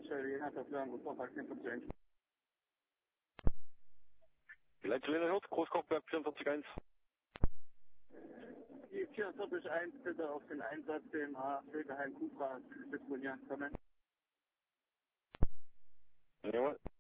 Italiener Verfügung, Gustav 1851. Die Leitzulehner hört, Großkochberg 44.1. Die 44.1 bitte auf den Einsatz dem Filterheim Cupra disponieren können. Jawohl.